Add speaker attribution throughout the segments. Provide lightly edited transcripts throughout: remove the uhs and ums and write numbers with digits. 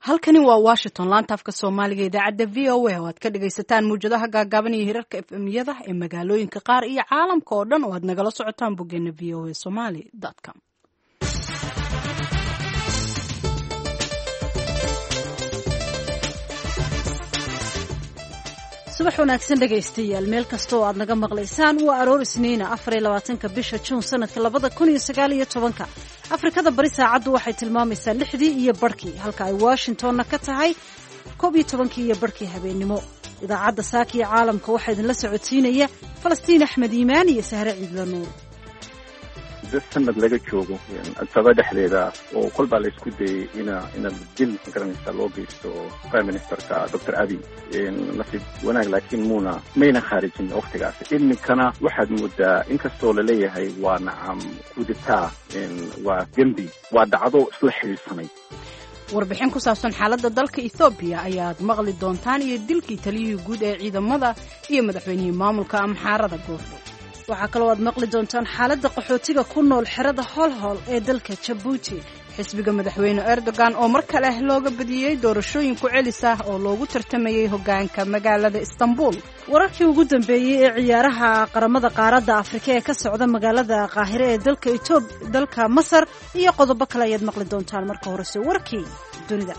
Speaker 1: halkani waa Washington laanta afka Soomaaliga idaacada VOA oo aad ka dhagaysataan muujadaha gaagaaban iyo hirarka FM-yada ee magaalooyinka qaar iyo caalamka oo dhan oo aad nagala socotaan boggeena voasomali.com. subax wanaagsan dhagaystayaal meel kasta oo aad naga maqlaysaan waa aroor isniina 24 bisha Juun sanadka 2019 Afrikada bari saacadu waxay tilmaamaysaa 6 iyo barkii halka ay Washingtonna ka tahay 12 iyo barkii habeenimo idaacadda saakiya caalamka waxaa idinla socodsiinaya Falastiin Axmed Iimaan iyo Sahre Ciidla Nuur
Speaker 2: sanad laga joogo asaba dhexdeeda oo kolba la isku dayay ina dil garanaysa loo geysto prime ministerka Dr. Abiy nasiib wanaag laakiin mayna khaarijin waqtigaas iminkana waxaad moodaa inkastoo la leeyahay waa nacam kudita waa dembi waa dhacdo isla xiriirsanay
Speaker 1: warbixin ku saabsan xaaladda dalka Ethiopia ayaad maqli doontaan iyo dilkii taliyihii guud ee ciidamada iyo madaxweynihii maamulka Amxaarada goordhow waxaa kaloo aad maqli doontaan xaaladda qaxootiga ku nool xerada Holhol ee dalka Djibouti xisbiga madaxweyne Erdogan oo mar kale looga badiyay doorashooyin ku celis ah oo loogu tartamayay hogaanka magaalada Istanbul wararkii ugu dambeeyay ee ciyaaraha qaramada qaaradda Afrika ee ka socda magaalada Qaahire ee dalka Masar iyo qodobo kale ayaad maqli doontaan marka horese warkii dunida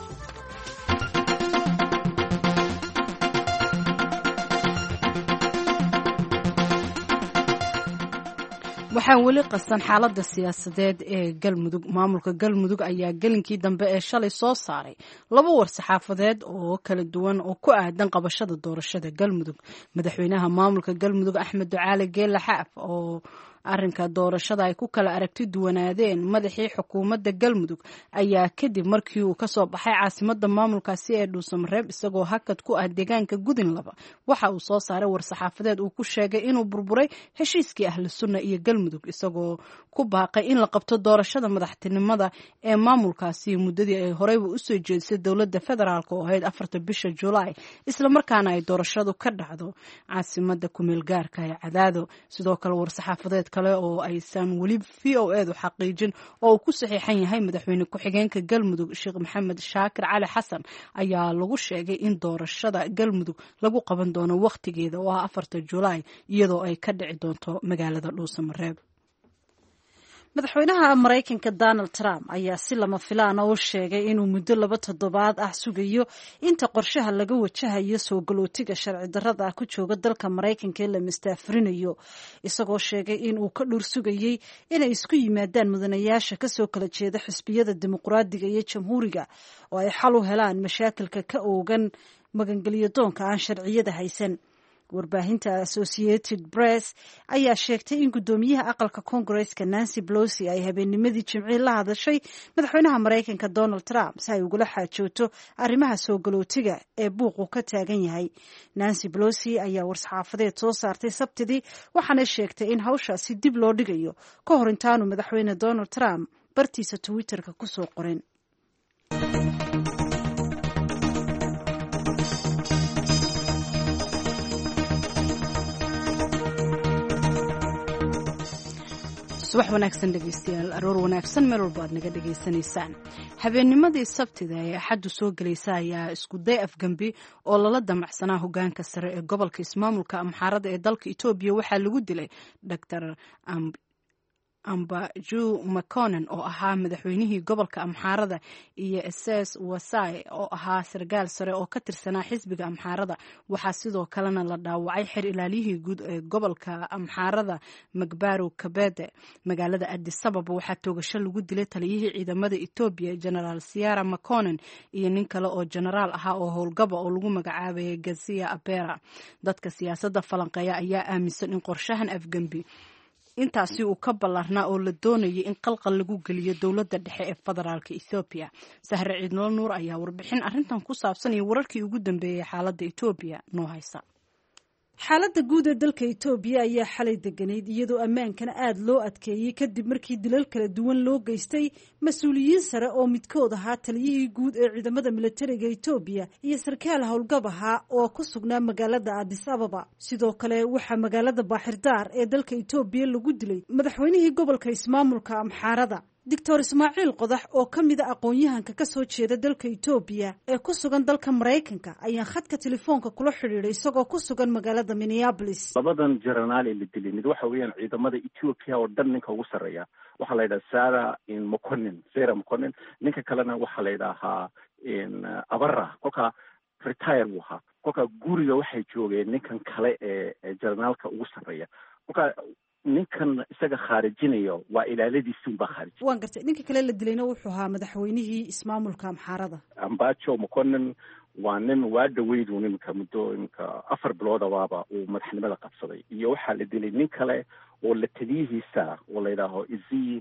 Speaker 1: waxaan weli qasan xaaladda siyaasadeed ee Galmudug maamulka Galmudug ayaa galinkii dambe ee shalay soo saaray laba war saxaafadeed oo kala duwan oo ku aadan qabashada doorashada Galmudug madaxweynaha maamulka Galmudug Axmed Ducaale Geelle Xaaf oo arrinka doorashada ay ku kala aragti duwanaadeen madaxii xukuumadda Galmudug ayaa kadib markii uu ka soo baxay caasimadda maamulkaasi ee Dhuusamareeb isagoo hakad ku ah deegaanka Gudin laba waxa uu soo saaray war saxaafadeed uu ku sheegay inuu burburay heshiiskii ahlu sunna iyo Galmudug isagoo ku baaqay in la qabto doorashada madaxtinimada ee maamulkaasi muddadii ay horeyba u soo jeedisay dowladda federaalka oo ahayd 4 bisha July isla markaana ay doorashadu ka dhacdo caasimadda ku meel gaarka ee Cadaado sidoo kale war saxaafadeed kale oo aysan wali VOA-du xaqiijin oo uu ku saxiixan yahay madaxweyne ku-xigeenka Galmudug Sheekh Maxamed Shaakir Cali Xasan ayaa lagu sheegay in doorashada Galmudug lagu qaban doono waqtigeeda oo ah 4 July iyadoo ay ka dhici doonto magaalada Dhuusamareeb madaxweynaha Mareykanka Donald Trump ayaa si lama filaan ah u sheegay inuu muddo 2 toddobaad ah sugayo inta qorshaha laga wajahayo soo galootiga sharci darrada ah ku jooga dalka Mareykanka ee la mastaafrinayo isagoo sheegay inuu ka dhur sugayay inay isku yimaadaan mudanayaasha ka soo kala jeeda xisbiyada dimuqraadiga iyo jamhuuriga oo ay xal u helaan mashaakilka ka oogan magangeliyo doonka aan sharciyada haysan warbaahinta Associated Press ayaa sheegtay in gudoomiyaha aqalka Congress-ka Nancy Pelosi ay habeennimadii Jimcihii la hadashay madaxweynaha Mareykanka Donald Trump si ay ugula xaajooto arrimaha soo galootiga ee buuqu ka taagan yahay Nancy Pelosi ayaa war-saxaafadeed soo saartay Sabtidii waxaana sheegtay in hawshaasi dib loo dhigayo ka hor intaanu madaxweyne Donald Trump bartiisa Twitter-ka ku soo qorin subax wanaagsan dhageystayaal aroor wanaagsan meel walba aad naga dhageysanaysaan habeennimadii sabtida ee axaddu soo galaysa ayaa isku day afgambi oo lala damacsanaa hogaanka sare ee gobolka ismaamulka Amxaarada ee dalka Itoobiya waxaa lagu dilay Dr. Ambaju Makonnen oo ahaa madaxweynihii gobolka Amxaarada iyo SS Wasai oo ahaa sargaal sare oo ka tirsanaa xisbiga Amxaarada waxaa sidoo kalena la dhaawacay xir ilaaliyihii guud ee gobolka Amxaarada Magbaru Kabede magaalada Addis Ababa waxaa toogasho lagu dilay taliyihii ciidamada Itoobiya General Sierra Makonnen iyo nin kale oo generaal ahaa oo howlgaba oo lagu magacaabayay Gazia Abera dadka siyaasadda falanqeeya ayaa aaminsan in qorshahan afgambi intaasi uu ka ballarnaa oo la doonayay in qalqal lagu geliyo dowladda dhexe ee federaalka Ethiopia Sahre Ciidla Nuur ayaa warbixin arrintan ku saabsan iyo wararkii ugu dambeeyay xaaladda Ethiopia noo haysa xaaladda guud ee dalka Itoobiya ayaa xalay deganayd iyadoo ammaankana aad loo adkeeyay kadib markii dilal kala duwan loo geystay mas'uuliyiin sare oo midkood ahaa taliyihii guud ee ciidamada militariga Itoobiya iyo sarkaal howlgab ahaa oo ku sugnaa magaalada Addis Ababa sidoo kale waxaa magaalada Baaxirdaar ee dalka Itoobiya lagu dilay madaxweynihii gobolka ismaamulka Amxaarada
Speaker 3: doctor ismaaciil qodax oo ka mid a aqoon-yahanka ka soo jeeda dalka etoobiya ee ku sugan dalka maraykanka ayaan khadka telefoonka kula xidhiidhay isagoo ku sugan magaalada minneapolis.
Speaker 2: labadan jenaraal ee la dilay mid waxa weeyaan ciidamada ethiopia oo dhan ninka ugu sarreeya waxaa la yidhaha Sarah Mokonnen ninka kalena waxaa la yidhaahaa Abara kolka retire buu ahaa kolka guriga waxay joogeen ninkan kale ee jenaraalka ugu sarreeya kolka ninkan isaga khaarijinayo waa ilaaladiisi unbaa khaarij.
Speaker 3: waan gartay ninka kale la dilayna wuxuu ahaa madaxweynihii ismaamulka Amxaarada
Speaker 2: Ambacho Mokonnen waa nin waa dhaweydu nimanka muddo iminka 4 bilood abaaba uu madaxnimada qabsaday iyo waxaa la dilay nin kale oo la taliyihiisa oo la yidhaaho Izzy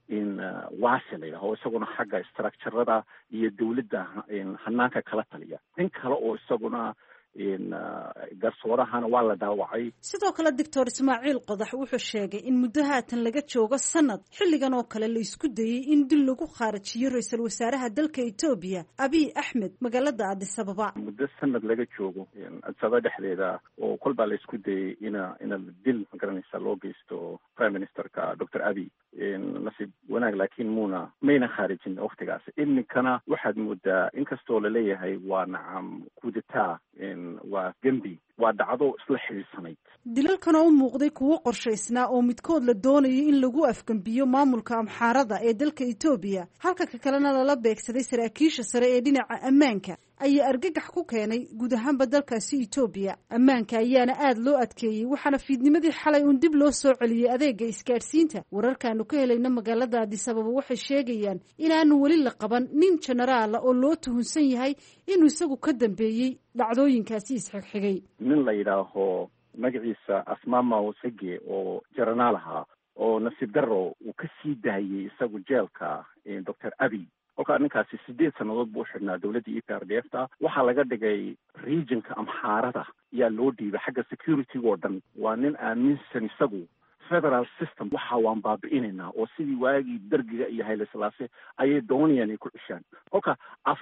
Speaker 2: Wase la yidhaaho isaguna xagga structurada iyo dawladda hanaanka kala taliya nin kale oo isaguna garsoorahana waa la dhaawacay.
Speaker 3: sidoo kale doctor ismaaciil qodax wuxuu sheegay in muddo haatan laga joogo sanad xilligan oo kale la isku dayey in dil lagu khaarajiyo ra-iisul wasaaraha dalka Ethiopia Abiy Ahmed magaalada Addis Ababa.
Speaker 2: muddo sanad laga joogo Addis Ababa dhexdeeda oo kolbaa la isku dayey ina dil magaranaysa loo geysto prime ministerka Dr. Abiy nasiib wanaag laakiin mayna khaarijin waqtigaas. iminkana waxaad moodaa inkastoo la leeyahay waa nacam kudeta waa gembi waa dhacdo isla xiriirsanayd.
Speaker 3: dilalkan oo u muuqday kuwo qorshaysnaa oo midkood la doonayay in lagu afgembiyo maamulka Amxaarada ee dalka Ethiopia halka ka kalena lala beegsaday saraakiisha sare ee dhinaca ammaanka ayaa argagax ku keenay guud ahaanba dalkaasi Ethiopia. ammaanka ayaana aad loo adkeeyey waxaana fiidnimadii xalay un dib loo soo celiyey adeega isgaadhsiinta. wararkaanu ka helayna magaalada Addis Ababa waxay sheegayaan inaanu weli la qaban nin jenaraal oo loo tuhunsan yahay inuu isagu ka dambeeyey dhacdooyinkaasi isxigxigay.
Speaker 2: nin la yidhaaho magaciisa Asmamaw Sege oo jenaraal ahaa oo nasiib darro uu ka sii daayey isagu jeelka Dr. Abiy kolkaa ninkaasi 8 sannadood buu xidhnaa dawladda EPRDF-ta waxaa laga dhigay regionka Amxaarada yaa loo dhiibay xagga security oo dhan. waa nin aaminsan isagu federal system waxa waan baabi'inaynaa oo sidii waagii dargiga iyo Haile Selassie ayay doonayaan ay ku cishaan. kolka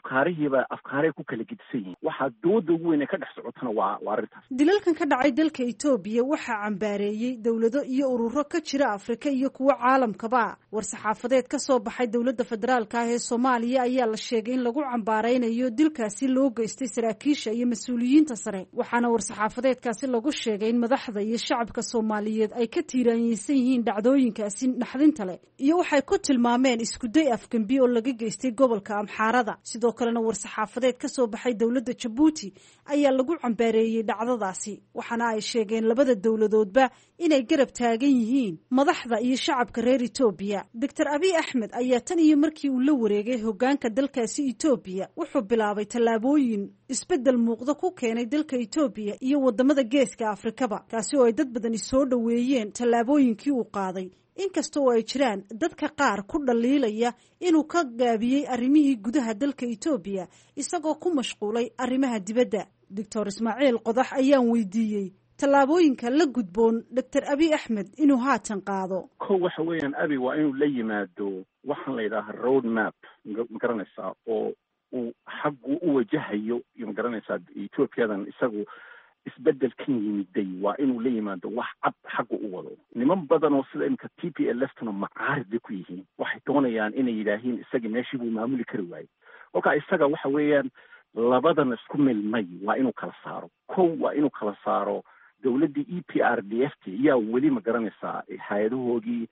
Speaker 2: afkaaray ku kala gedisan yihiin waxaa dooda ugu weyn ee ka dhex socotana waa arrintaas.
Speaker 3: dilalkan ka dhacay dalka Ethiopia waxaa cambaareeyey dawlado iyo ururo ka jira Afrika iyo kuwa caalamkaba. war-saxaafadeed ka soo baxay dawladda federaalka ah ee Soomaaliya ayaa la sheegay in lagu cambaareynayo dilkaasi loo geystay saraakiisha iyo mas-uuliyiinta sare waxaana war-saxaafadeedkaasi lagu sheegay in madaxda iyo shacabka Soomaaliyeed ay ka tiiraanyisan yihiin dhacdooyinkaasi naxdinta leh iyo waxay ku tilmaameen isku day afgembi oo laga geystay gobolka Amxaarada. sidoo kalena war-saxaafadeed ka soo baxay dawladda Djibouti ayaa lagu cambaareeyey dhacdadaasi waxaana ay sheegeen labada dawladoodba inay garab taagan yihiin madaxda iyo shacabka reer Ethiopia. Dr. Abiy Ahmed ayaa tan iyo markii uu la wareegay hoggaanka dalkaasi Ethiopia wuxuu bilaabay tallaabooyin isbeddel muuqda ku keenay dalka Ethiopia iyo wadamada geeska Afrikaba kaasi oo ay dad badani soo dhaweeyeen tallaabooyinkii uu qaaday. inkastoo ay jiraan dadka qaar ku dhaliilaya inuu ka gaabiyey arrimihii gudaha dalka Ethiopia isagoo ku mashquulay arrimaha dibadda. Dr. Ismaaciil Qodax ayaan weydiiyey tallaabooyinka la gudboon Dr. Abiy Ahmed inuu haatan qaado.
Speaker 2: waxa weeyaan Abiy waa inuu la yimaado waxaan la yidhaahaa road map magaranaysaa oo uu xaggu u wajahayo iyo magaranaysaa Ethiopiadan isagu isbeddelkan yimiday waa inuu la yimaado wax cad xagga u wado. niman badan oo sida imika TPLF-tuna macaarid bay ku yihiin waxay doonayaan inay yidhaahiin isagii meeshii buu maamuli kari waayey. kolkaa isaga waxa weeyaan labadan isku milmay waa inuu kala saaro. waa inuu kala saaro dawladdii EPRDF-ta yaa weli magaranaysaa hay-adahoogii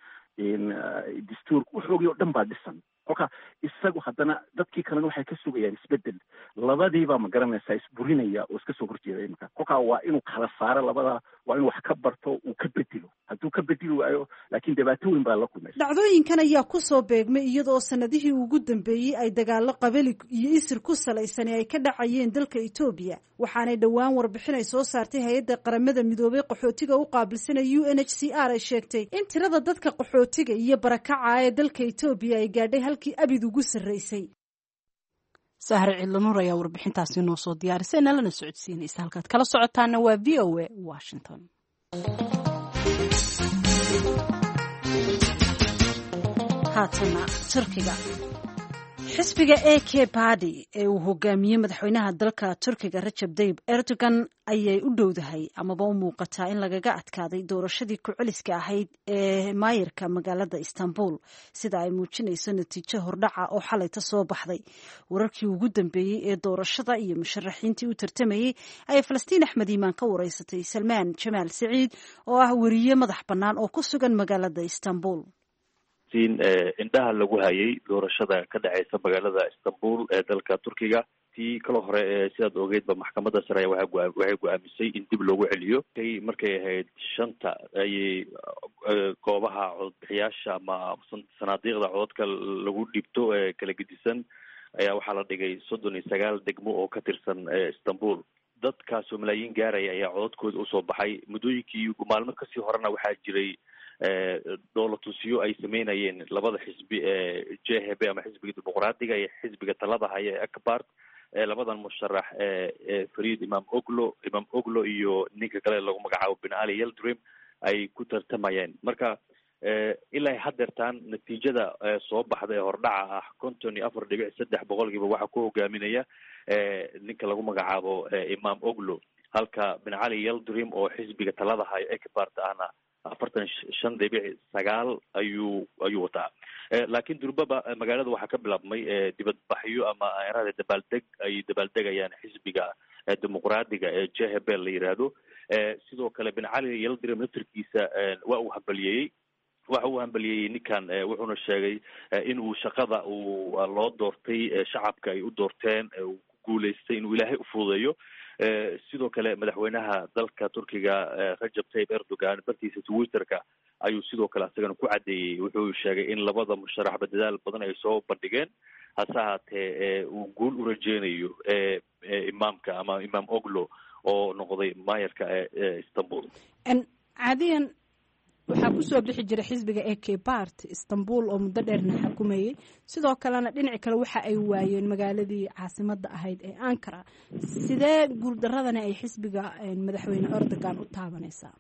Speaker 2: dastuurka waxoogii oo dhan baa dhisan. kolka isagu haddana dadkii kalena waxay ka sugayaan isbeddel labadiibaa magaranaysaa isburinaya oo iska soo horjeeda imika. kolkaa waa inuu kala saaro labada waa inuu wax ka barto uu ka bedelo hadduu ka bedeli waayo laakiin dhibaato weyn baa la kulmaysa.
Speaker 3: dhacdooyinkan ayaa ku soo beegmay iyadoo sanadihii ugu dambeeyey ay dagaalo qabali iyo isir ku salaysan ay ka dhacayeen dalka Ethiopia waxaanay dhowaan warbixin ay soo saartay hay'adda qaramada midoobay qaxootiga u qaabilsan UNHCR ay sheegtay in tirada dadka qaxootiga iyo barakaca ee dalka Ethiopia ay gaadhay halkii abid ugu sarreysay.
Speaker 1: Sahar Ciidlanuur ayaa warbixintaasi noo soo diyaarisay nalana socodsiinaysa halkaad kala socotaana waa VOA Washington. haatana Turkiga
Speaker 3: xisbiga AK Party ee uu hogaamiyey madaxweynaha dalka Turkiga Recep Tayyip Erdogan ayay u dhowdahay amaba u muuqataa in lagaga adkaaday doorashadii ku celiska ahayd ee maayirka magaalada Istanbul sida ay muujinayso natiijo hordhaca oo xalayta soo baxday. Wararkii ugu dambeeyey ee doorashada iyo musharaxiintii u tartamayay ayay Falastiin Axmed Iimaan ka wareysatay Salmaan Jamaal Saciid oo ah wariye madax bannaan oo ku sugan magaalada Istanbul.
Speaker 4: indhaha lagu hayay doorashada ka dhaceysa magaalada Istanbul ee dalka Turkiga tii kala hore sidaad ogeydba maxkamadda sare waxay go'aamisay in dib loogu celiyo markay ahayd 5 ayay goobaha codbixiyaasha ama sanaadiiqda codadka lagu dhibto ee kala gedisan ayaa waxaa la dhigay 39 degmo oo ka tirsan Istanbul. dadkaas oo malaayiin gaaraya ayaa codadkooda usoo baxay muddooyinkii maalmo kasii horena waxaa jiray dowlatusiyo ay sameynayeen labada xisbi ee JHP ama xisbiga dimuqraadiga iyo xisbiga talada haya ee Akbar labadan musharax Farid Imam Oglo iyo ninka kale lagu magacaabo Ben Ali Yildirim ay ku tartamayeen. marka ilaa haddeertaan natiijada soo baxda ee hordhaca ah 54.3% waxaa ku hogaaminaya ninka lagu magacaabo Imam Oglo, halka Ben Ali Yildirim oo xisbiga talada haya ee Akbar ahna 45.9 ayuu wataa. laakiin durbaba magaalada waxaa ka bilaabmay dibadbaxyo ama dabaaldegayaan xisbiga dimuqraadiga ee JHP la yiraahdo. sidoo kale Ben Ali Yildirim naftirkiisa waxa uu hambaliyey ninkan wuxuuna sheegay in uu shaqada loo doortay shacabka ay u doorteen uu ku guuleystay inuu ilaahay u fududeeyo. sidoo kale madaxweynaha dalka Turkiga Recep Tayyip Erdogan bartiisa Twitterka ayuu sidoo kale asagana ku cadeeyay. wuxuu sheegay in labada musharax dadaal badan ay soo bandhigeen hase ahaatee uu guul u rajeynayo imaamka ama Imam Oglo oo noqday maayarka Istanbul.
Speaker 1: caadiyan waxaa kusoo bixi jiray xisbiga AK Party Istanbul oo muddo dheerna xukumayay, sidoo kalena dhinaca kale waxa ay waayeen magaaladii caasimadda ahayd ee Ankara. sidee guuldaradana ay xisbiga madaxweyne Erdogan u taabanaysaa?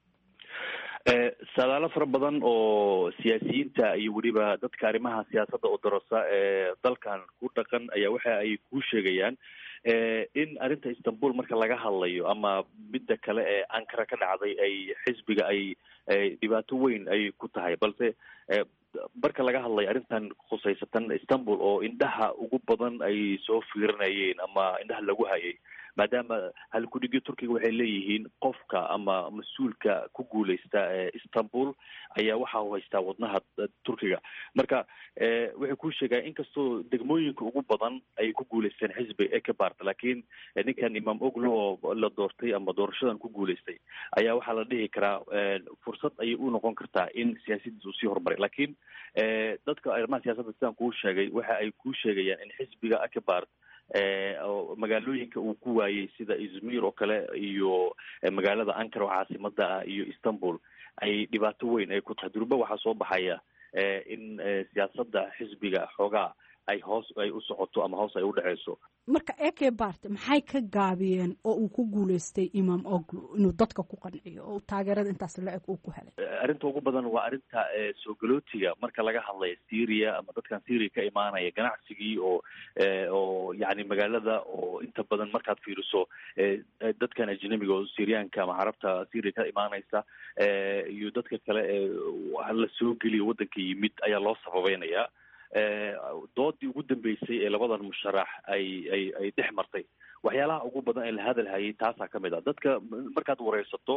Speaker 4: sadaalo fara badan oo siyaasiyiinta iyo weliba dadka arrimaha siyaasadda oo darasa ee dalkan ku dhaqan ayaa waxa ay ku sheegayaan in arrinta Istanbul marka laga hadlayo ama midda kale ee Ankara ka dhacday ay xisbiga ay dhibaato weyn ay ku tahay, balse marka laga hadlayo arrintan khuseysatan Istanbul oo indhaha ugu badan ay soo fiirinayeen ama indhaha lagu hayay, maadaama halkudhigyo Turkiga waxay leeyihiin qofka ama mas-uulka ku guuleysta Istanbul ayaa waxa uu haystaa wadnaha Turkiga. marka waxay ku sheegaan inkastoo degmooyinka ugu badan ay ku guuleysteen xisbiga Akbar, laakiin ninkan Imam Oglo oo la doortay ama doorashadan ku guuleystay ayaa waxaa la dhihi karaa fursad ayay u noqon kartaa in siyaasadiisa uu sii horumaray. laakiin dadka arrimaha siyaasadda sidaan kuu sheegay waxa ay ku sheegayaan in xisbiga Akbar oo magaalooyinka uu ku waayay sida Izmir oo kale iyo magaalada Ankara oo caasimada ah iyo Istanbul ay dhibaato weyn ay ku tahay. durba waxaa soo baxaya in siyaasadda xisbiga xoogaa ay u socoto ama hoos ay u dhaceyso.
Speaker 1: marka AK Party maxay ka gaabiyeen oo uu ku guuleystay Imam Oglo inuu dadka ku qanciyo oo taageerada intaas la eg uu ku helay?
Speaker 4: arrinta ugu badan waa arrinta soo galootiga marka laga hadlayo Syria ama dadkan Syria ka imaanaya ganacsigii oo yani magaalada oo inta badan markaad fiiriso dadkan ajnabiga oo Syrianka ama Carabta Syria ka imaanaysa iyo dadka kale la soo geliyo waddanka yimid ayaa loo sababeynaya. doodii ugu dambeysay ee labadan musharax ay dhex martay waxyaalaha ugu badan ee la hadal hayay taasaa ka mid ah. dadka markaad wareysato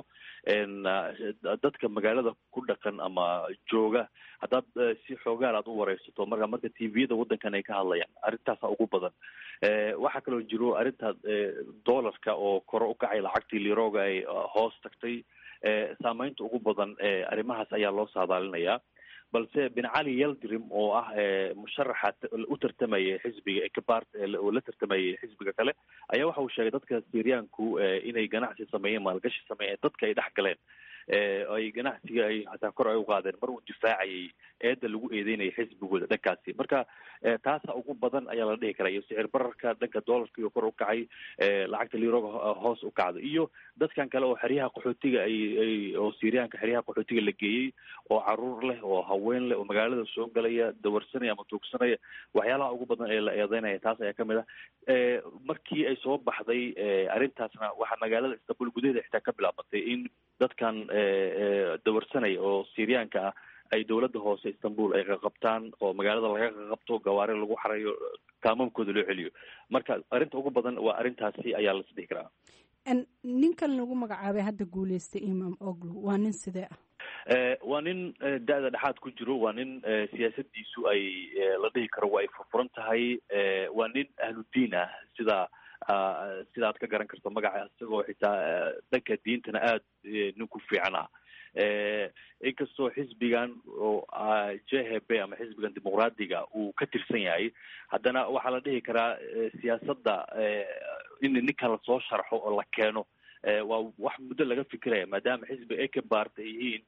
Speaker 4: dadka magaalada ku dhaqan ama jooga haddaad si xoogaal aad u wareysato marka tviyada waddankan ay ka hadlayaan arrintaasa ugu badan. waxaa kaloo jiro arrinta dollarka oo kore u kacay, lacagtii liroga ay hoos tagtay. saameynta ugu badan arrimahaas ayaa loo saadaalinayaa. balse Ben Ali Yildirim oo ah musharaxa u tartamaya xisbiga Akbar oo la tartamaya xisbiga kale ayaa waxa uu sheegay dadka Syrianku inay ganacsi sameeyeen, maalgashi sameeyeen, dadka ay dhex galeen ay ganacsiga ay hataa kor ay u qaadeen mar uu difaacayay eedda lagu eedeynaya xisbigooda dhankaasi marka taasa ugu badan ayaa la dhihi karaa iyo sicir bararka dhanka doolarka iyo kor u kacay lacagta liroga hoos u kacda iyo dadkan kale oo xeryaha qaxootiga oo Syriyaanka xeryaha qaxootiga la geeyey oo caruur leh oo haween leh oo magaalada soo galaya dawarsanaya ama tuugsanaya waxyaalaha ugu badan ee la eedeynaya taas ayaa kamid ah markii ay soo baxday arrintaasna waxaa magaalada Istanbul gudaheeda xitaa ka bilaabatay in dadkan dawarsanaya oo Syriyaanka ah ay dawladda hoose Istanbul ay qabtaan oo magaalada laga qabto gawaari lagu xarayo kaamamkooda loo celiyo marka arrinta ugu badan waa arrintaasi ayaa la isdhihi karaa
Speaker 1: ninkan lagu magacaabay hadda guuleystay Imam Oglu waa nin sidee ah
Speaker 4: waa nin da-da dhexaad ku jiro waa nin siyaasadiisu ay la dhihi karo waa ay furfuran tahay waa nin ahludiin ah sida aad ka garan karto magaca isagoo xitaa dhanka diintana aada nin ku fiican ah inkastoo xisbigan oo JHP ama xisbigan dimuqraadiga uu ka tirsan yahay haddana waxaa la dhihi karaa siyaasadda in ninkan lasoo sharxo oo la keeno waa wax muddo laga fikiraya maadaama xisbi ay ka baarta yihiin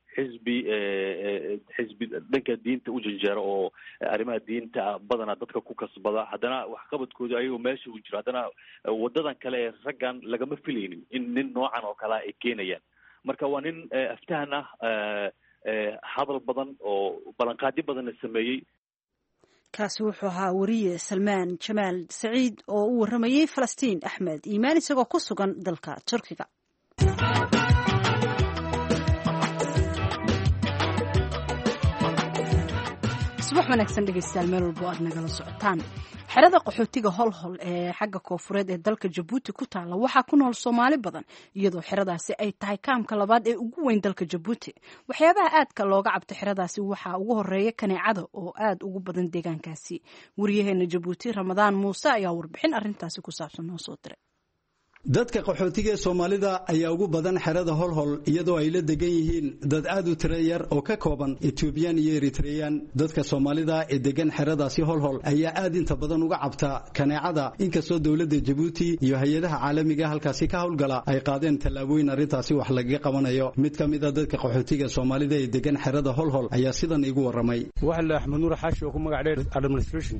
Speaker 4: xisbi dhanka diinta u janjeero oo arrimaha diinta badanaa dadka ku kasbada haddana waxqabadkooda ayagoo meesha u jiro haddana wadadan kale ee raggan lagama filaynin in nin noocan oo kalea ay keenayaan marka waa nin aftahan ah hadal badan oo ballanqaadyo badanna sameeyey
Speaker 3: kaasi wuxuu ahaa wariye Salmaan Jamaal Saciid oo u waramayay Falastiin Axmed Iimaan isagoo ku sugan dalka Turkiga subax wanaagsan dhegeystayaal meel walba aad nagala socotaan xerada qaxootiga holhol ee xagga koofureed ee dalka Jabuuti ku taala waxaa ku nool Soomaali badan iyadoo xeradaasi ay tahay kaamka labaad ee ugu weyn dalka Jabuuti waxyaabaha aadka looga cabto xeradaasi waxaa ugu horeeya kaneecada oo aad ugu badan deegaankaasi wariyaheena Jabuuti Ramadaan Muuse ayaa warbixin arrintaasi ku saabsan noo soo diray
Speaker 5: dadka qaxootiga ee Soomaalida ayaa ugu badan xerada holhol iyadoo ay la degan yihiin dad aad u tiro yar oo ka kooban Ethiopian iyo Eritrean dadka Soomaalida ee degan xeradaasi holhol ayaa aad inta badan uga cabta kaneecada inkastoo dawladda Djibouti iyo hay'adaha caalamiga halkaasi ka howlgala ay qaadeen tallaabooyin arrintaasi wax laga qabanayo mid ka mid ah dadka qaxootiga Soomaalida ee degan xerada holhol ayaa sidan igu waramay
Speaker 6: waxa Axmed Nuur Xaashi oo ku magac dheer administration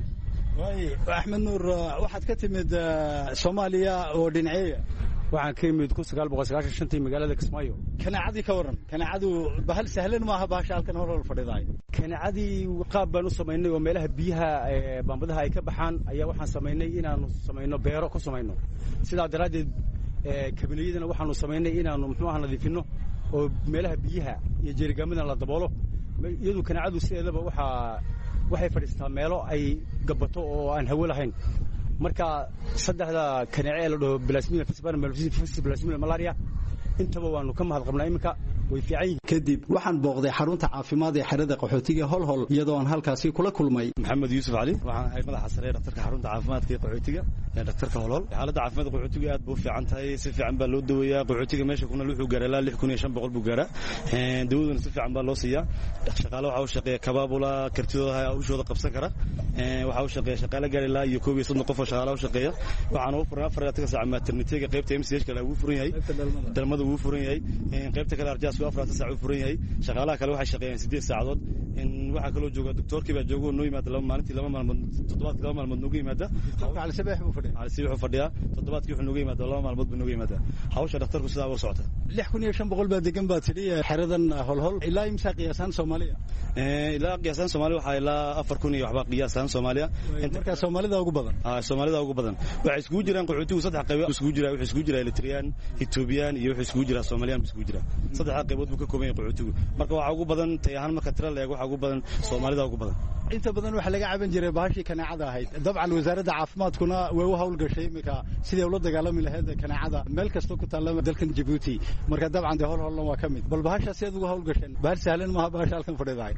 Speaker 5: Axmed Nuur waxaad ka timid Soomaaliya oo dhinacay
Speaker 6: waxaan ka yimid 1995 magaalada Kismaayo
Speaker 5: kaneecadii ka waran kaneecadu bahal sahlan ma aha baasha halkan hor fadhiday
Speaker 6: kaneecadii qaab baan u sameynay oo meelaha biyaha baambadaha ay ka baxaan ayaa waxaan sameynay inaanu sameeyno beero ku sameeyno sidaa daraadeed kabiliyadana waxaanu sameynay inaanu muxuu ahaa nadiifino oo meelaha biyaha iyo jeerigaamada la daboolo iyadoo kaneecadu sideedaba waxay fadhiistaa meelo ay gabato oo aan hawo lahayn marka saddexda kaneece la dhaho plasmodium falciparum plasmodium malaria intaba waanu ka mahad qabnaa iminka way fiican yihiin
Speaker 5: kadib waxaan booqday xarunta caafimaad ee xerada qaxootiga holhol iyadoo aan halkaasi kula kulmay
Speaker 7: maxamed yuusuf cali waxaan ahay madaxa sare ee dhakhtarka xarunta caafimaadka ee qaxootiga ee dhakhtarka holhol xaaladda caafimaadka qaxootiga aad buu fiican tahay si fiican baa loo daweeyaa qaxootiga meesha kuna wuxuu gaaraa ilaa 6500 buu gaaraa dawaduna si fiican baa loo siiyaa shaqaale waxa uu shaqeeyaa kabaabula kartidooda hawshooda qabsan kara waxa uu shaqeeyaa shaqaale gaar ilaa iyo 1 qof oo shaqaale u shaqeeya waxaan ugu furnaa 4 saac maternity-ga qaybta MCH kale uu furan yahay dalmada uu furan yahay qaybta kale arjaas waa 4 saac uu furan yahay shaqaalaha kale waxay shaqeeyaan 8 saacadood waxa kale oo jooga doctorkii baa joogo noo yimaada laba maalmood toddobaadkii laba maalmood nooga yimaada
Speaker 5: على سبح وفريق
Speaker 7: على سبح وفريق تطبيقات كيف نوجي ماذا الله معلومات بنوجي ماذا هاوش دكتور كسر أول صوته
Speaker 5: لحكون يشان بقول بعد كم باتري حردا هول إلا يمسك قياسان سوماليا
Speaker 7: إلا قياسان سوماليا وحي لا أفركوني وحبا قياسان سوماليا
Speaker 5: أنت كسومالي ده وجبنا
Speaker 7: سومالي ده وجبنا وحس جوجران قعدتي وصدق قوي وحس جوجرا وحس جوجرا إلتريان إثيوبيان يوحس جوجرا سوماليان بس جوجرا صدق قوي بكومين قعدتي مركو عجوبنا تيهان مكترة لا يجوا عجوبنا سومالي ده وجبنا
Speaker 5: inta badan waxa laga caban jiray baashii kaneecada ahayd dabcan wasaaradda caafimaadkuna way u hawlgashay imika sidii ula dagaalami lahayd kaneecada meel kasta ku taalla dalkan Djibouti marka dabcan hol waa kamid bal baasha sidii ugu hawlgasheen baal sahlan ma baasha halkan fadhiday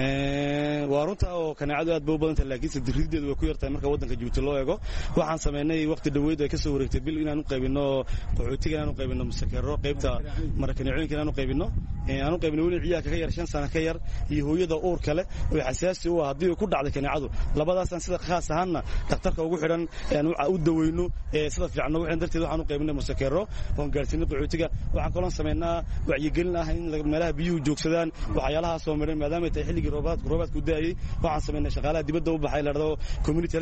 Speaker 7: waa runta oo kaneecadu aad buu badan tahay laakiin sidriideedu way ku yartahay marka wadanka Djibouti loo eego waxaan sameynay waqti dhaweyd ay ka soo wareegtay bil inaan u qaybino qaxootiga inaan u qaybino musakaro qaybta markaneecooyinka inaan u qaybino aanu qaybna weli ciyaalka ka yar 5 sano ka yar iyo hooyada uur kale oo xasaasi u ah hadii ku dhacdo kaneecadu labadaasaan sida khaas ahaana dhakhtarka ugu xidhan u daweyno sida fiican waxaan darteed waxaan u qaybnay musakeero oo gaarsiinay qaxootiga waxaan kaloo sameynaa wacyigelin ah in meelaha biyuhu joogsadaan waxyaalaha soo maray maadaama ay xilligii roobaadku daayay waxaan sameynaa shaqaalaha dibadda u baxay la community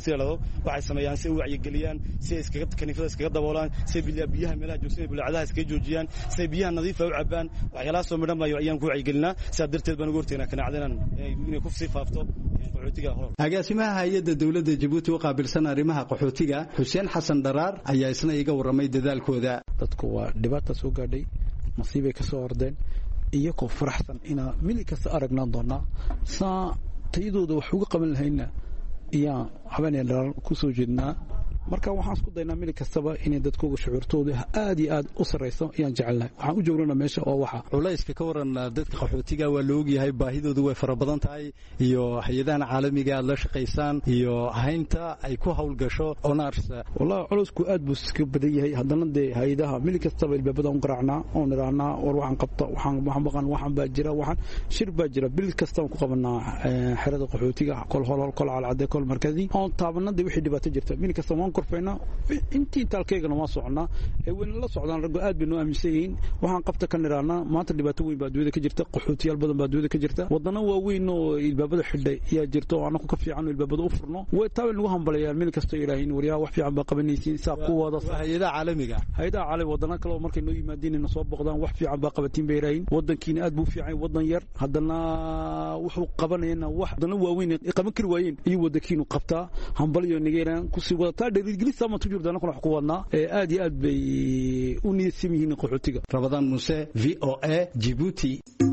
Speaker 7: waxay sameeyaan si wacyigeliyaan si iskaga kaniifada iskaga daboolaan si biyaha meelaha joogsadaan bulacadaha iskaga joojiyaan si biyaha nadiif ah u cabaan waxyaalaha soo maray ayaan ku wacyigelinaa sida darteed baan ugu horteynaa kaneecada inay ku sii faafto qaxootiga hor
Speaker 5: agaasimaha hay'adda dawladda Djibouti oo qaabilsan arrimaha qaxootiga Xuseen Xasan Daraar ayaa isna iga waramay dadaalkooda
Speaker 8: dadku waa dhibaato soo gaadhay masiibay ka soo ordeen iyagoo faraxsan ina mili kasta aragnaan doonaa saa tayadooda wax uga qaban lahayna iyo habeenayaan ku soo jeednaa marka waxaan isku daynaa mili kastaba inay dadkooda shucuurtooda aad iyo aad u sareyso ayaan jecelnahay waxaan u joognaa meesha oo waxa
Speaker 5: culayska ka waran dadka qaxootiga waa loo ogyahay baahidoodu way fara badan tahay iyo hay'adaha caalamiga aad la shaqeysaan iyo haynta ay ku hawlgasho onars
Speaker 8: wallahi culaysku aad buu iska badan yahay haddana hay'adaha mili kastaba ilbaabada u qaraacnaa oo niraana war waxaan qabta waxaan baqan waxaan baa jira waxaan shir baa jira bil kasta ku qabanaa xerada qaxootiga kol calcade kol markadi oo taabanada wixii dhibaato jirta mili kasta korfayna intii talkeegana ma socona ee weyn la socdaan rag aad binu aaminsan waxaan qabta kan iraana maanta dhibaato weyn baa duwada ka jirta qaxootiyaal badan baa duwada ka jirta wadana waa weyn oo ilbaabada xidhay ayaa jirto oo anaku ka fiican ilbaabada u furno way taawin lagu hambalayaan meel kasta ilaahin wariyaa wax fiican baa qabanaysiin saab ku wada
Speaker 5: hay'adaha caalamiga
Speaker 8: wadana kale markay noo yimaadeen soo boqdaan wax fiican baa qabatiin bay ilaahin wadankiina aad buu fiican wadan yar hadana wuxuu qabanayna wax wadana waaweyn qaban kari waayeen iyo wadankiinu qabtaa hambaliyo nigeeraan ku sii wada ingiriis ama tujurdana kuna ku wadnaa aad iyo aad bay u niyadsan yihiin qaxootiga
Speaker 5: Ramadan Muse VOA Djibouti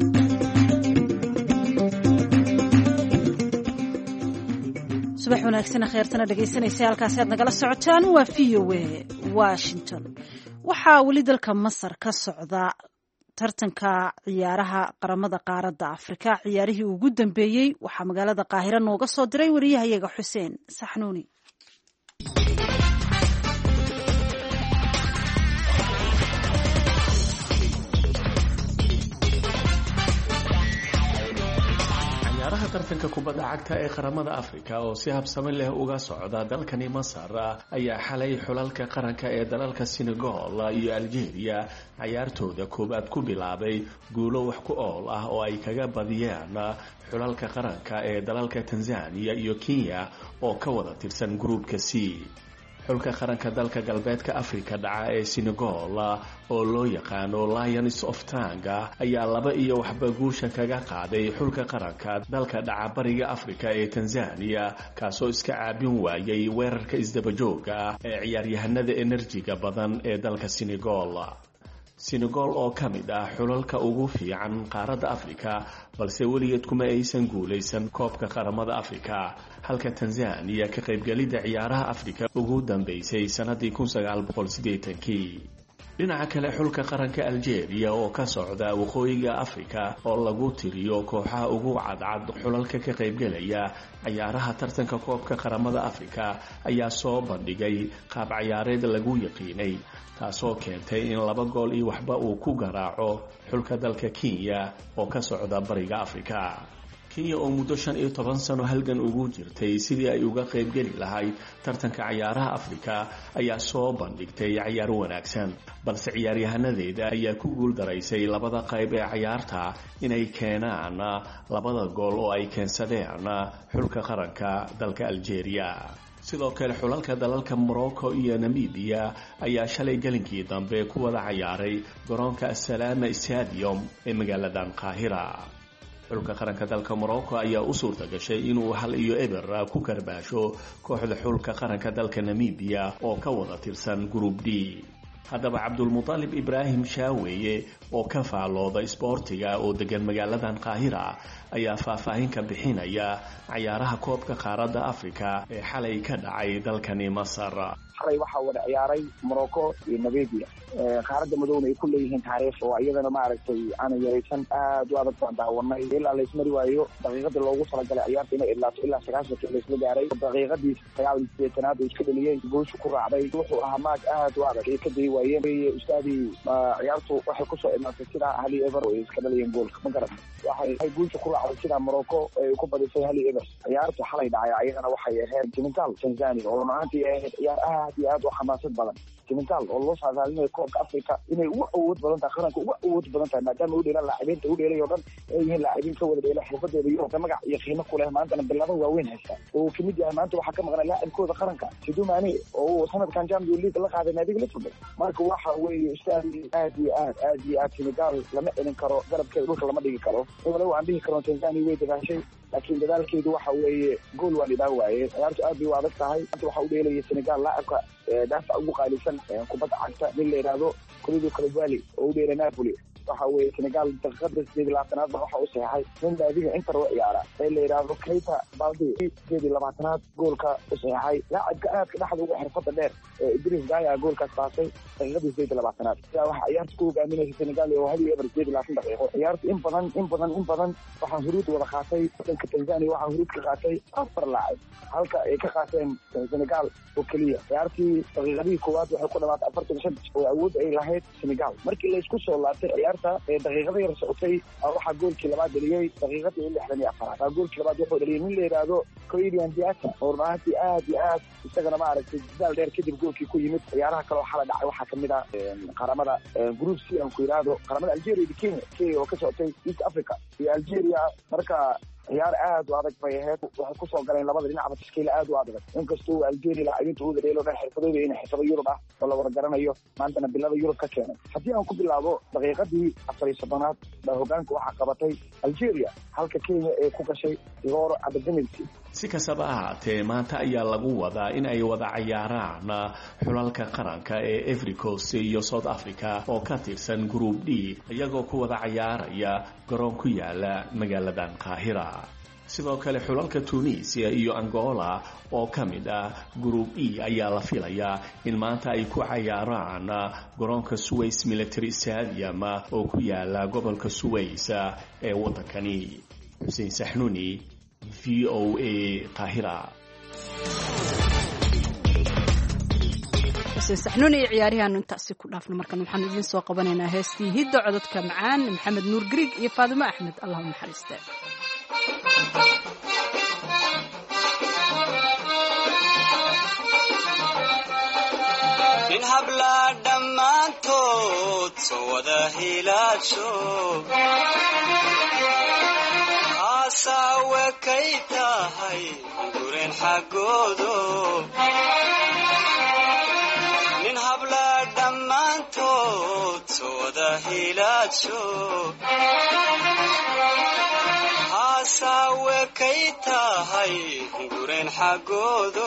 Speaker 3: subax wanaagsan khayrtana dhageysanaysa halkaas aad nagala socotaan waa VOA Washington waxaa weli dalka Masar ka socda tartanka ciyaaraha qaramada qaaradda Afrika ciyaarihii ugu dambeeyay waxaa magaalada Qaahira nooga soo diray wariyahayaga Xuseen Saxnuuni
Speaker 9: tartanka kubadda cagta ee qaramada Afrika oo si habsami leh uga socda dalkani Masar ayaa xalay xulalka qaranka ee dalalka Senegal iyo Algeria ciyaartooda koobaad ku bilaabay guulo wax ku ool ah oo ay kaga badiyeen xulalka qaranka ee dalalka Tanzania iyo Kenya oo ka wada tirsan groupka C xulka qaranka dalka galbeedka Afrika dhaca ee Senegal oo loo yaqaano Lions of Tanga ayaa 2-1 guusha kaga qaaday xulka qaranka dalka dhaca bariga Afrika ee Tanzania kaasoo iska caabin waayay weerarka isdabajooga ee ciyaaryahanada enerjiga badan ee dalka Senegal oo kamid ah xulalka ugu fiican qaaradda Afrika balse weligeed kuma aysan guuleysan koobka qaramada Afrika halka Tanzania ka qaybgalida ciyaaraha Afrika ugu dambeysay sanadii 1980kii dhinaca kale xulka qaranka Algeria oo ka socda waqooyiga Afrika oo lagu tiriyo kooxaha ugu cadcad xulalka ka qaybgalaya ciyaaraha tartanka koobka qaramada Afrika ayaa soo bandhigay qaab ciyaareed lagu yaqiinay taasoo keentay in 2-1 uu ku garaaco xulka dalka Kenya oo ka socda bariga Afrika Kenya oo muddo 15 sano halgan ugu jirtay sidii ay uga qayb gali lahayd tartanka ciyaaraha Afrika ayaa soo bandhigtay ciyaar wanaagsan balse ciyaaryahanada ayaa ku guul daraysay labada qayb ee ciyaarta inay keenaan 2 gool oo ay keensadeen xulka qaranka dalka Algeria sidoo kale xulalka dalalka Morocco iyo Namibia ayaa shalay galinkii dambe ku wada ciyaaray garoonka As-Salama Stadium ee magaalada Qaahira xulka qaranka dalka Morocco ayaa u suurta gashay inuu 1-0 ku karbaasho kooxda xulka qaranka dalka Namibia oo ka wada tirsan Group D haddaba Cabdulmutalib Ibrahim Shaaweeye oo ka faalooda isboortiga oo degan magaaladan Qaahira ayaa faahfaahin ka bixinaya ciyaaraha koobka qaaradda Afrika ee xalay ka dhacay dalkani Masar
Speaker 10: xalay waxa wada ciyaaray Morocco iyo Namibia qaaradda madowna ay ku leeyihiin taariikh oo iyadana maaragtay aan yareysan aad u adag baan daawanay ilaa la ismari waayo daqiiqada loogu talagalay ciyaarta inay ilaa 90 la isla gaaray daqiiqadii 98aad oo iska dhaliyay gooshu ku raacday wuxuu ahaa maag aad u adag ee ka day waayeen ustaadii ciyaartu waxay kusoo imaatay sidaa hal iyo eber oo iska dhaliyeen goolka ma garan waxay guusha ku raacday sidaa Morocco ay ku badisay hal iyo eber ciyaartu xalay dhacay ayadana waxay ahayd Senegal Tanzania oo maanta ciyaar aad iyo aad u xamaasad badan Senegal oo loo saadaalinayo koobka Afrika inay ugu awood badan tahay qaranka ugu awood badan tahay maadaama uu dheelay laacibiinta uu dheelay oo dhan ay yihiin laacibiin ka wada dheelay xirfadooda iyo magac iyo qiimo ku leh maantana bilado waaweyn haysta oo kamid yahay maanta waxaa ka maqnaa laacibkooda qaranka Sadio Mane oo sanadkan Champions League la qaaday naadiga Liverpool marka waxa weeye ustaadii aad iyo aad Senegal lama celin karo garabkeeda dhulka lama dhigi karo walow aan dhihi karo Tanzania way dagaashay laakiin dadaalkeedu waxa weeye gool waa dhibaa waaye ciyaartu aad bay u adag tahay inta waxa uu dheelayay Senegal laacibka daafac ugu qaalisan kubadda cagta nin la yiraahdo Kalidou Koulibaly oo u dheelay Napoli waxa weeye Senegal daqiiqada 20-aad waxa uu saxay nin naadiga Inter oo ciyaara ee la yiraahdo Keita Balde 20-aad goolka u saxay laacibka aad ka dhaxda ugu xirfada dheer Idris Gaya goolkaas paasay daqiiqada 20-aad waxa ciyaartu ku hogaaminaysa Senegal oo hal iyo eber 20 daqiiqo ciyaartu in badan waxa huruud wada qaatay dalka Tanzania waxa huruud ka qaatay afar laacib halka ay ka qaateen Senegal oo kaliya ciyaartii daqiiqadii koowaad waxay ku dhamaatay 45 oo awood ay lahayd Senegal markii la isku soo laabtay daqiiqada yar socotay waxa goolkii labaad dhaliyay daqiiqadii 64 goolkii labaad wuxuu dhaliyay nin la yiraahdo Kylian Mbappe oo maanta aad iyo aad isagana ma aragtay dadaal dheer kadib goolkii ku yimid ciyaaraha kale waxa la dhacay waxa kamid ah qaramada group C aan ku yiraahdo qaramada Algeria iyo Kenya oo ka socotay East Africa iyo Algeria marka ciyaar aad u adag bay ahayd waxay ku soo galeen labada dhinac tashkiil aad u adag inkastoo Algeria laacibiintu uu dheelo dhan xirfadooda inay xirfado Yurub ah oo la wargaranayo maantana bilada Yurub ka keenay haddii aan ku bilaabo daqiiqadii 40-aad baa hoggaanka waxa qabatay Algeria halka Kenya ay ku gashay Igor Abdelhamid
Speaker 9: si kastaba ahaatee maanta ayaa lagu wadaa in ay wada cayaaraan xulalka qaranka ee Ivory Coast iyo South Africa oo ka tirsan Group D iyagoo ku wada cayaaraya garoon ku yaala magaaladan Qaahira sidoo kale xulalka Tunisia iyo Angola oo kamid ah Group E ayaa la filayaa in maanta ay ku cayaaraan garoonka Suez Military Stadium oo ku yaala gobolka Suez ee wadankani Hussein Sahnuni VOA Qaahira
Speaker 1: saxnuun iyo ciyaariyaanu intaasi ku dhaafno markan waxaan idin soo qabanaynaa heestii hiddo codadka macaan Maxamed Nuur Griig iyo Faadimo Axmed Allah u naxariiste
Speaker 11: in habla dhammaantood soo wada hilaadsho asawe kay tahay guren xagoodo nin habla dhammaantood soo wada hilaadsho asawe kay tahay guren xagoodo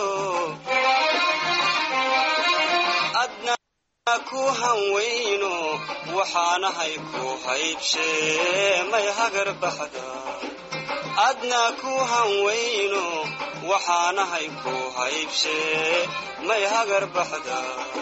Speaker 11: adna ku hanweyno waxaanahay ku haybshee may hagar baxda adna ku hanweyno waxaanahay ku haybshee may hagar baxda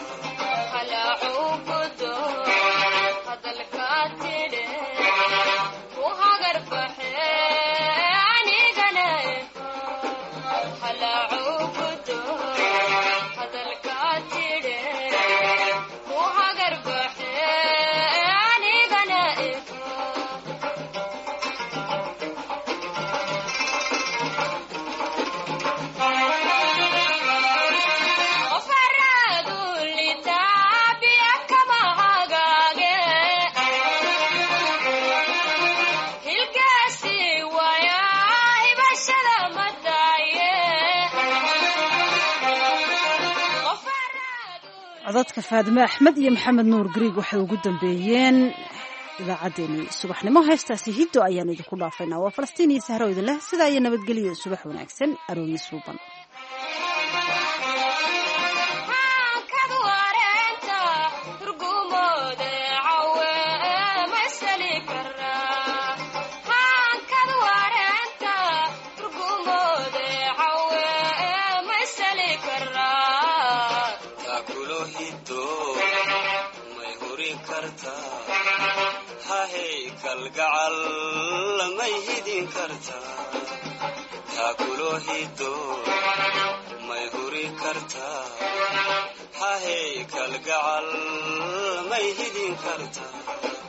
Speaker 3: codadka Faadimo Axmed iyo Maxamed Nuur Griig waxay ugu dambeeyeen idaacadeena subaxnimo heestaasi hiddo ayaan idinku dhaafaynaa waa Falastiin iyo Sahro idin leh sida ay nabadgeliyo subax wanaagsan arooni suuban
Speaker 11: kalgacal may hidin kartaa taakulo hiddo may huri kartaa hahey gacal may hidin kartaa